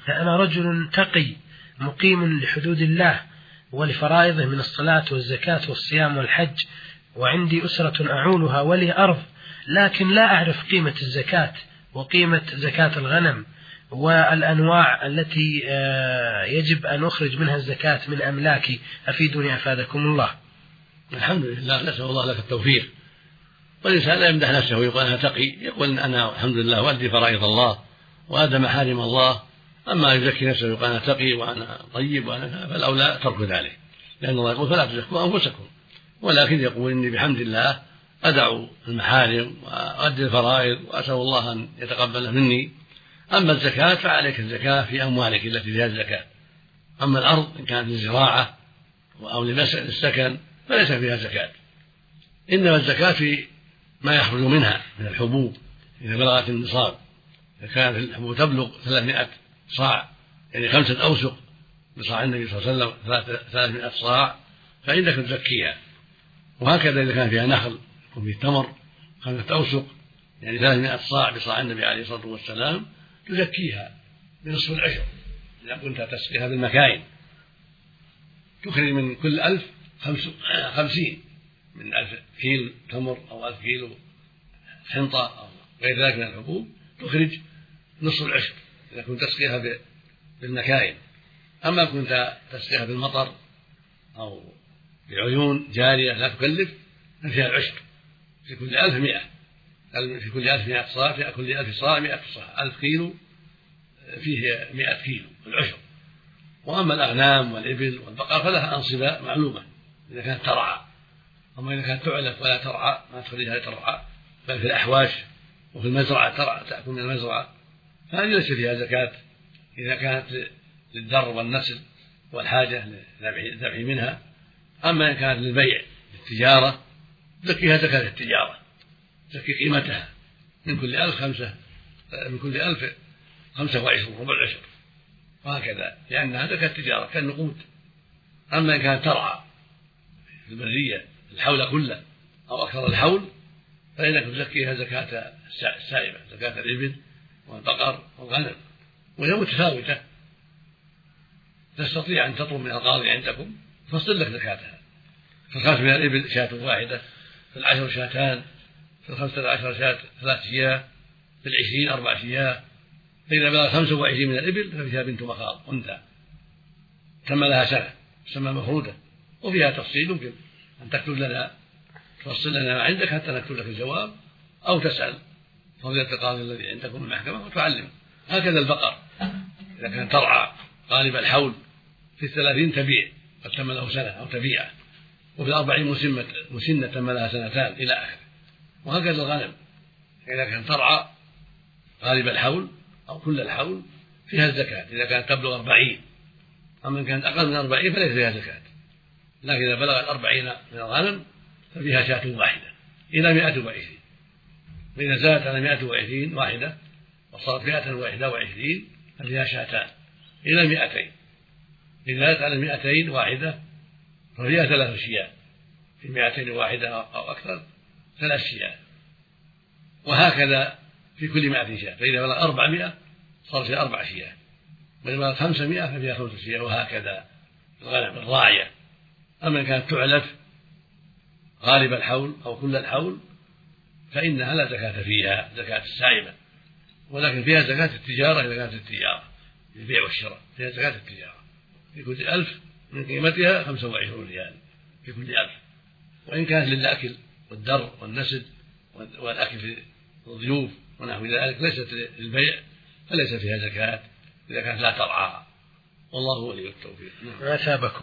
أنا رجل تقي مقيم لحدود الله ولفرائضه من الصلاة والزكاة والصيام والحج، وعندي أسرة أعولها ولي أرض، لكن لا أعرف قيمة الزكاة وقيمة زكاة الغنم والأنواع التي يجب أن أخرج منها الزكاة من أملاكي، أفيدني أفادكم الله. الحمد لله، نسأل الله لك التوفيق. والإنسان لا يمدح نفسه ويقول أنا تقي، يقول أنا الحمد لله وأدي فرائض الله وأدى محارم الله. أما يزكي نفسه ويقول أنا تقي وأنا طيب وأنا، فالأولى ترك ذلك، لأن الله يقول فلا تزكوا أنفسكم، ولكن يقول إني بحمد الله أدع المحارم وأدي الفرائض وأسأل الله أن يتقبل مني. أما الزكاة فعليك الزكاة في أموالك التي فيها الزكاة. أما الأرض إن كانت للزراعة أو للسكن فليس فيها زكاة، إنما الزكاة في ما يخرج منها من الحبوب إذا بلغت النصاب. إذا كانت الحبوب تبلغ 300 صاع، يعني 5 أوسق بصاع النبي صلى الله عليه وسلم 300 صاع، فإنك تزكيها. وهكذا إذا كان فيها نخل يكون فيه تمر 5 أوسق، يعني 300 صاع بصاع النبي عليه الصلاة والسلام، تزكيها بنصف العشر. إذا كنت تسقيها بالمكاين تخرج من كل 1000 50، من 1000 كيلو تمر أو 1000 كيلو حنطة أو غير ذلك من الحبوب تخرج نصف العشر إذا كنت تسقيها بالمكاين. أما كنت تسقيها بالمطر أو بعيون جارية لا تكلف ففيها العشر، في كل 1000 100، في كل 1000 100 صاع، في كل 1000 صاع 100 صاع، 1000 كيلو فيه 100 كيلو العشر. وأما الأغنام والإبل والبقر فلها أنصبة معلومة إذا كانت ترعى. أما إذا كانت تعلف ولا ترعى ما تخليها ترعى بل في الأحواش وفي المزرعة ترعى تأكل من المزرعة، فهذه ليس فيها زكاة إذا كانت للدر والنسل والحاجة للذبح منها. أما إن كانت للبيع للتجارة زكيها زكاة التجارة، زكي قيمتها من كل 1000 25 ربع العشر، وهكذا لأنها زكاة التجارة كالنقود. أما إن كانت ترعى في البرية الحول كله أو أكثر الحول فإنك تزكيها زكاة السائبة، زكاة الإبل والبقر والغنم، وهي متفاوتة. تستطيع أن تطلب من القاضي عندكم فصل لك زكاتها. في 5 من الإبل شاة واحدة، في 10 شاتان، في 15 شاة 3 شياه، في 20 4 شياه. فإذا بلغ 25 من الإبل ففيها بنت مخاض أنثى تم لها سنة تسمى مفرودة، وفيها تفصيل يمكن أن تكتب لنا تفصل لنا ما عندك حتى نكتب لك الجواب، أو تسأل فضيلة القاضي الذي عندكم المحكمة وتعلم. هكذا البقر إذا كانت ترعى غالب الحول في 30 تبيع قد تم له سنة أو تبيعه، وفي 40 مسنة تم لها 2 سنتان إلى آخره. وهكذا الغنم إذا كانت ترعى غالب الحول أو كل الحول فيها الزكاة إذا كانت تبلغ 40. أما إن كانت أقل من 40 فليس فيها زكاة، لكن إذا بلغت 40 من الغنم ففيها شاة واحدة إلى 120. وإذا زادت على 120 واحدة وصارت 121 ففيها شاتان إلى 200. إذا زادت على 200 واحدة ففيها 3 شياه، في 200 واحدة أو أكثر 3 شياه. وهكذا في كل 100 شاة. فإذا بلغ 400 صار فيها 4 شياه، وإذا بلغ 500 ففيها 5 شياه. وهكذا الغنم الراعية. أما إن كانت تعلف غالب الحول أو كل الحول فإنها لا زكاة فيها، زكاة السائمة، ولكن فيها زكاة التجارة. إذا كانت التجارة البيع والشراء فيها زكاة التجارة، في كل 1000 من قيمتها 25 ريال في كل 1000. وإن كانت للأكل والدر والنسل والأكل في الضيوف ونحو ذلك ليست للبيع فليس فيها زكاة إذا كانت لا ترعى. والله ولي التوفيق. أثابكم.